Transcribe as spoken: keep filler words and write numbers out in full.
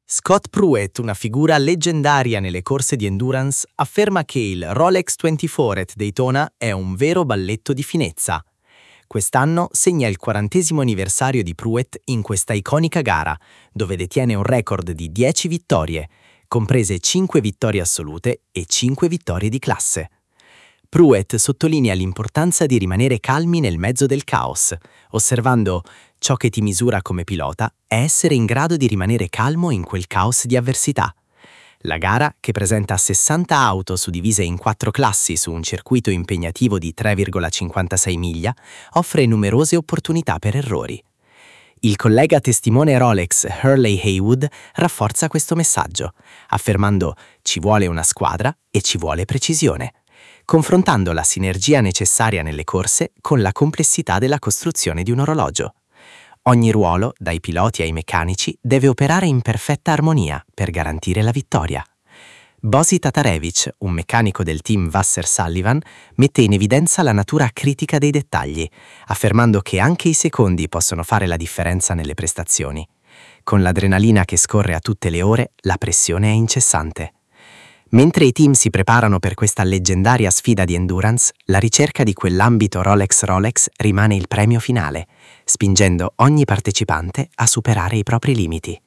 Scott Pruett, una figura leggendaria nelle corse di endurance, afferma che il Rolex ventiquattro at Daytona è un vero balletto di finezza. Quest'anno segna il quarantesimo anniversario di Pruett in questa iconica gara, dove detiene un record di dieci vittorie, comprese cinque vittorie assolute e cinque vittorie di classe. Pruett sottolinea l'importanza di rimanere calmi nel mezzo del caos, osservando ciò che ti misura come pilota è essere in grado di rimanere calmo in quel caos di avversità. La gara, che presenta sessanta auto suddivise in quattro classi su un circuito impegnativo di tre virgola cinquantasei miglia, offre numerose opportunità per errori. Il collega testimone Rolex Hurley Haywood rafforza questo messaggio, affermando «ci vuole una squadra e ci vuole precisione», confrontando la sinergia necessaria nelle corse con la complessità della costruzione di un orologio. Ogni ruolo, dai piloti ai meccanici, deve operare in perfetta armonia per garantire la vittoria. Bosi Tatarevich, un meccanico del team Vasser-Sullivan, mette in evidenza la natura critica dei dettagli, affermando che anche i secondi possono fare la differenza nelle prestazioni. Con l'adrenalina che scorre a tutte le ore, la pressione è incessante. Mentre i team si preparano per questa leggendaria sfida di endurance, la ricerca di quell'ambito Rolex-Rolex rimane il premio finale, spingendo ogni partecipante a superare i propri limiti.